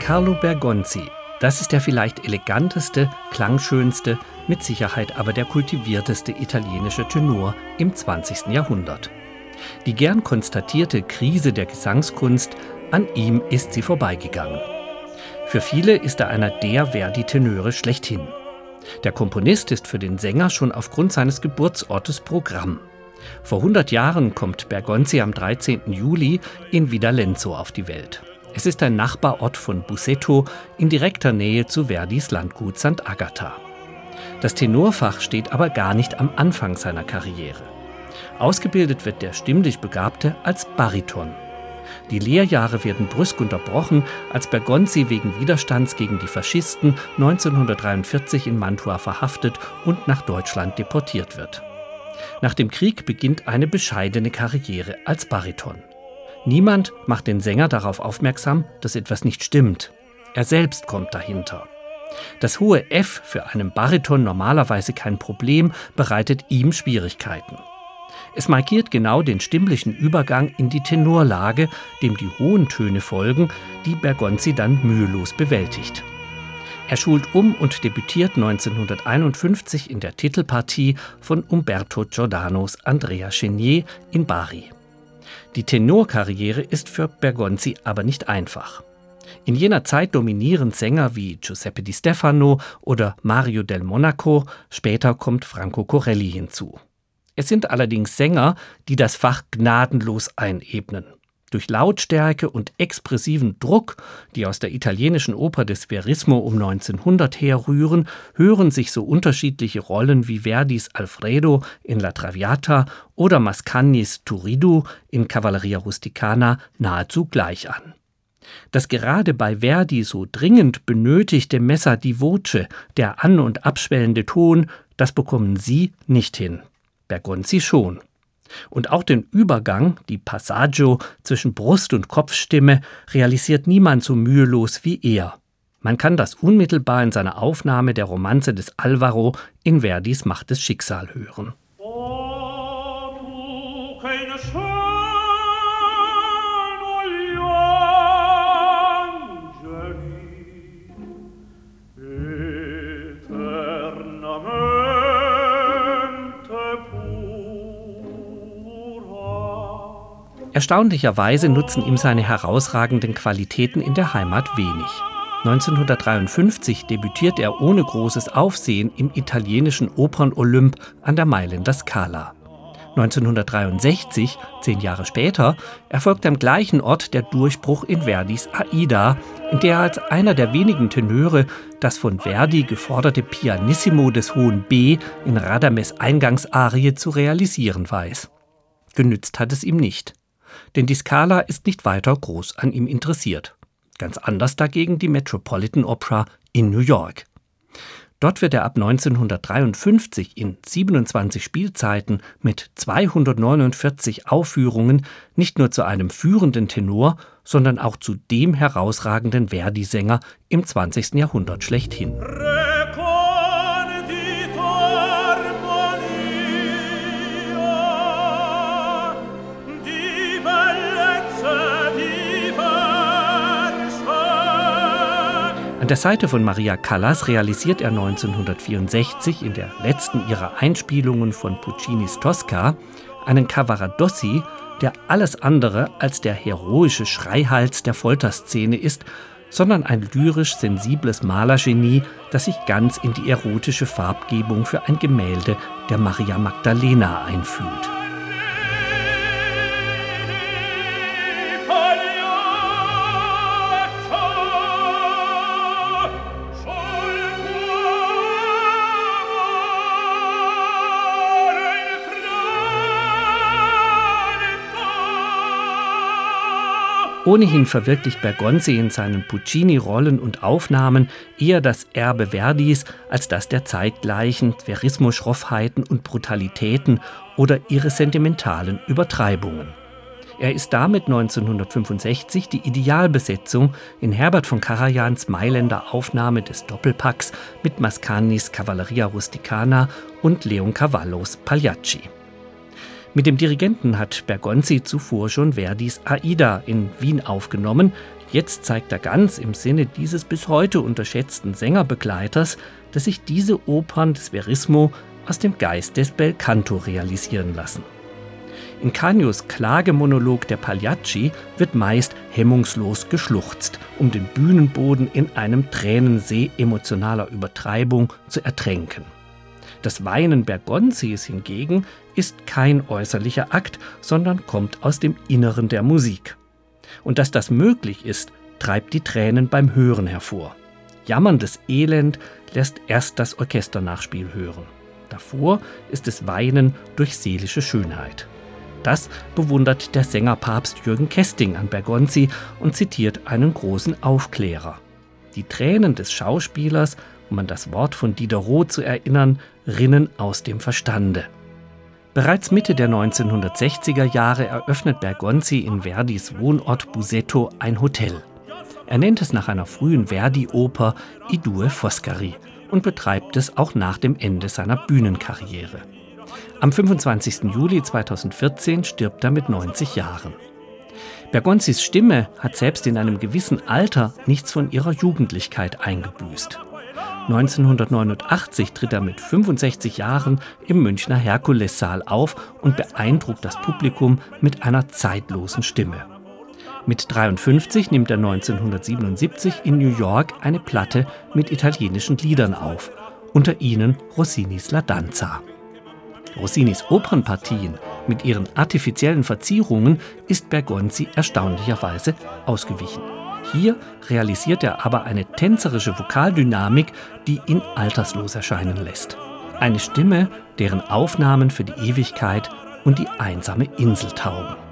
Carlo Bergonzi, das ist der vielleicht eleganteste, klangschönste, mit Sicherheit aber der kultivierteste italienische Tenor im 20. Jahrhundert. Die gern konstatierte Krise der Gesangskunst, an ihm ist sie vorbeigegangen. Für viele ist er einer der Verdi-Tenöre schlechthin. Der Komponist ist für den Sänger schon aufgrund seines Geburtsortes Programm. Vor 100 Jahren kommt Bergonzi am 13. Juli in Vidalenzo auf die Welt. Es ist ein Nachbarort von Busseto in direkter Nähe zu Verdis Landgut St. Agata. Das Tenorfach steht aber gar nicht am Anfang seiner Karriere. Ausgebildet wird der stimmlich Begabte als Bariton. Die Lehrjahre werden brüsk unterbrochen, als Bergonzi wegen Widerstands gegen die Faschisten 1943 in Mantua verhaftet und nach Deutschland deportiert wird. Nach dem Krieg beginnt eine bescheidene Karriere als Bariton. Niemand macht den Sänger darauf aufmerksam, dass etwas nicht stimmt. Er selbst kommt dahinter. Das hohe F für einen Bariton normalerweise kein Problem, bereitet ihm Schwierigkeiten. Es markiert genau den stimmlichen Übergang in die Tenorlage, dem die hohen Töne folgen, die Bergonzi dann mühelos bewältigt. Er schult um und debütiert 1951 in der Titelpartie von Umberto Giordanos Andrea Chenier in Bari. Die Tenorkarriere ist für Bergonzi aber nicht einfach. In jener Zeit dominieren Sänger wie Giuseppe Di Stefano oder Mario del Monaco, später kommt Franco Corelli hinzu. Es sind allerdings Sänger, die das Fach gnadenlos einebnen. Durch Lautstärke und expressiven Druck, die aus der italienischen Oper des Verismo um 1900 herrühren, hören sich so unterschiedliche Rollen wie Verdis Alfredo in La Traviata oder Mascagnis Turiddu in Cavalleria Rusticana nahezu gleich an. Das gerade bei Verdi so dringend benötigte Messa di voce, der an- und abschwellende Ton, das bekommen sie nicht hin. Bergonzi schon. Und auch den Übergang, die Passaggio zwischen Brust- und Kopfstimme, realisiert niemand so mühelos wie er. Man kann das unmittelbar in seiner Aufnahme der Romanze des Alvaro in Verdis Macht des Schicksal hören. Erstaunlicherweise nutzen ihm seine herausragenden Qualitäten in der Heimat wenig. 1953 debütiert er ohne großes Aufsehen im italienischen Opern-Olymp an der Mailänder Scala. 1963, 10 Jahre später, erfolgt am gleichen Ort der Durchbruch in Verdis Aida, in der er als einer der wenigen Tenöre das von Verdi geforderte Pianissimo des hohen B in Radames Eingangsarie zu realisieren weiß. Genützt hat es ihm nicht. Denn die Scala ist nicht weiter groß an ihm interessiert. Ganz anders dagegen die Metropolitan Opera in New York. Dort wird er ab 1953 in 27 Spielzeiten mit 249 Aufführungen nicht nur zu einem führenden Tenor, sondern auch zu dem herausragenden Verdi-Sänger im 20. Jahrhundert schlechthin. An der Seite von Maria Callas realisiert er 1964 in der letzten ihrer Einspielungen von Puccinis Tosca einen Cavaradossi, der alles andere als der heroische Schreihals der Folterszene ist, sondern ein lyrisch-sensibles Malergenie, das sich ganz in die erotische Farbgebung für ein Gemälde der Maria Magdalena einfühlt. Ohnehin verwirklicht Bergonzi in seinen Puccini-Rollen und Aufnahmen eher das Erbe Verdis als das der zeitgleichen Verismo-Schroffheiten und Brutalitäten oder ihre sentimentalen Übertreibungen. Er ist damit 1965 die Idealbesetzung in Herbert von Karajans Mailänder Aufnahme des Doppelpacks mit Mascagnis Cavalleria Rusticana und Leoncavallos Pagliacci. Mit dem Dirigenten hat Bergonzi zuvor schon Verdis Aida in Wien aufgenommen, Jetzt zeigt er ganz im Sinne dieses bis heute unterschätzten Sängerbegleiters, dass sich diese Opern des Verismo aus dem Geist des Bel Canto realisieren lassen. In Canios Klagemonolog der Pagliacci wird meist hemmungslos geschluchzt, um den Bühnenboden in einem Tränensee emotionaler Übertreibung zu ertränken. Das Weinen Bergonzis hingegen ist kein äußerlicher Akt, sondern kommt aus dem Inneren der Musik. Und dass das möglich ist, treibt die Tränen beim Hören hervor. Jammerndes Elend lässt erst das Orchesternachspiel hören. Davor ist es Weinen durch seelische Schönheit. Das bewundert der Sängerpapst Jürgen Kesting an Bergonzi und zitiert einen großen Aufklärer. Die Tränen des Schauspielers, um an das Wort von Diderot zu erinnern, rinnen aus dem Verstande. Bereits Mitte der 1960er Jahre eröffnet Bergonzi in Verdis Wohnort Busseto ein Hotel. Er nennt es nach einer frühen Verdi-Oper I due Foscari und betreibt es auch nach dem Ende seiner Bühnenkarriere. Am 25. Juli 2014 stirbt er mit 90 Jahren. Bergonzis Stimme hat selbst in einem gewissen Alter nichts von ihrer Jugendlichkeit eingebüßt. 1989 tritt er mit 65 Jahren im Münchner Herkulessaal auf und beeindruckt das Publikum mit einer zeitlosen Stimme. Mit 53 nimmt er 1977 in New York eine Platte mit italienischen Liedern auf, unter ihnen Rossinis La Danza. Rossinis Opernpartien mit ihren artifiziellen Verzierungen ist Bergonzi erstaunlicherweise ausgewichen. Hier realisiert er aber eine tänzerische Vokaldynamik, die ihn alterslos erscheinen lässt. Eine Stimme, deren Aufnahmen für die Ewigkeit und die einsame Insel taugen.